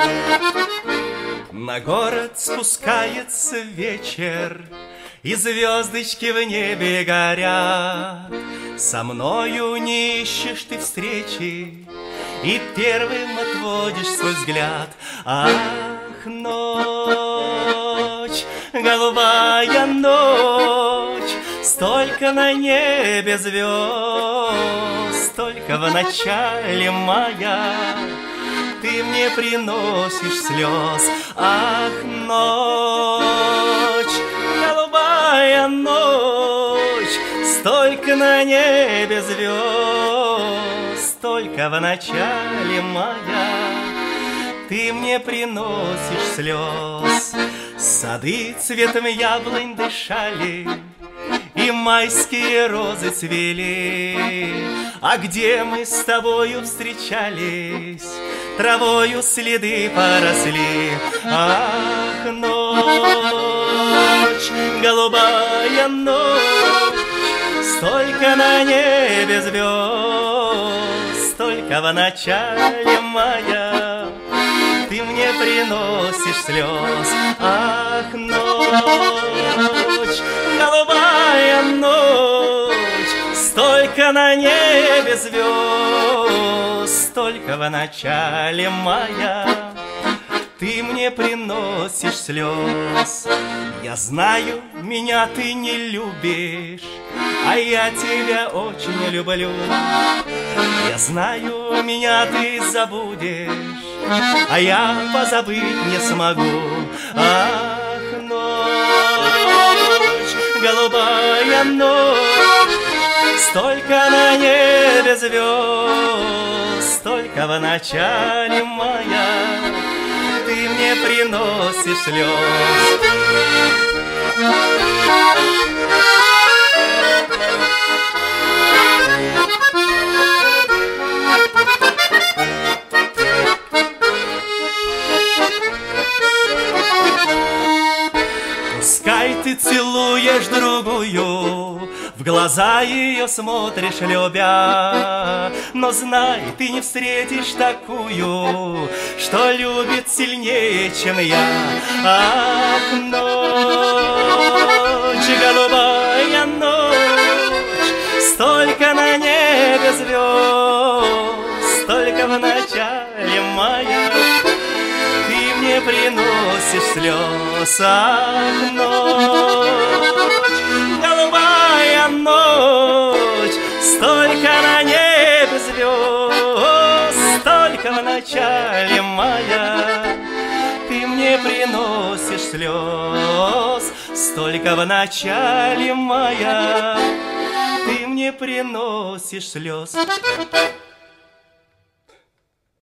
На город спускается вечер, и звездочки в небе горят. Со мною не ищешь ты встречи, и первым отводишь свой взгляд. Ах, ночь, голубая ночь, столько на небе звезд, столько в начале мая ты мне приносишь слез. Ах, ночь, голубая ночь, столько на небе звезд, столько в начале мая ты мне приносишь слез. Сады цветом яблонь дышали, и майские розы цвели. А где мы с тобою встречались, травою следы поросли. Ах, ночь, голубая ночь, столько на небе звезд, столько в начале мая ты мне приносишь слез. Ах, ночь, голубая ночь, столько на небе звезд, столько в начале мая ты мне приносишь слез. Я знаю, меня ты не любишь, а я тебя очень люблю. Я знаю, меня ты забудешь, а я позабыть не смогу. Ах, ночь, голубая ночь, столько на небе звезд, столько в начале мая ты мне приносишь слез. Пускай ты целуешь другую, в глаза ее смотришь любя, но знай, ты не встретишь такую, что любит сильнее, чем я. Ах, ночь, голубая ночь, столько на небе звезд, столько в начале мая ты мне приносишь слез. Ах, ночь, голубая ночь, столько на небе звезд, столько в начале мая ты мне приносишь слез, столько в начале мая ты мне приносишь слез.